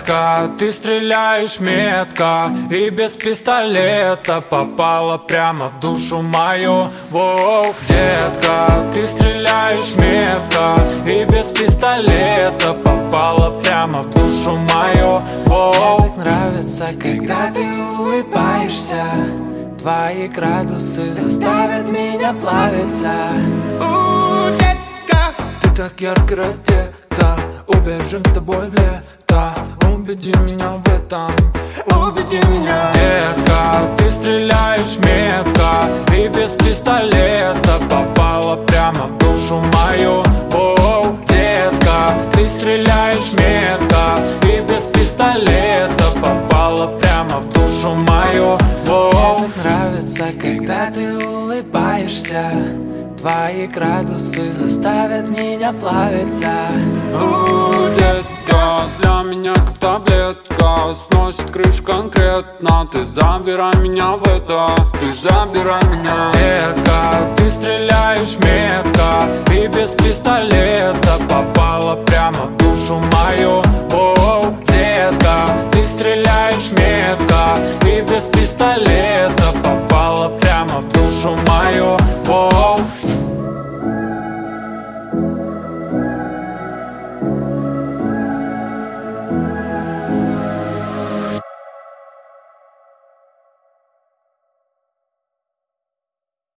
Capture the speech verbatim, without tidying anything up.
Детка, ты стреляешь метко и без пистолета попала прямо в душу мою. Воу, детка, ты стреляешь метко и без пистолета попала прямо в душу мою. Воу. Мне так нравится, когда ты улыбаешься. Твои градусы заставят меня плавиться. У, детка, ты так ярко раздета. Убежим с тобой в лето. Убеди меня в этом. Убеди меня. Детка, ты стреляешь метко и без пистолета попала прямо в душу мою. Оу, детка, ты стреляешь метко и без пистолета попала прямо в душу мою. Оу. Мне так нравится, когда ты улыбаешься. Твои градусы заставят меня плавиться. У, детка, для меня как таблетка, сносит крышу конкретно. Ты забирай меня в это, ты забирай меня. Детка, ты стреляешь метко и без пистолета попала прямо в душу мою.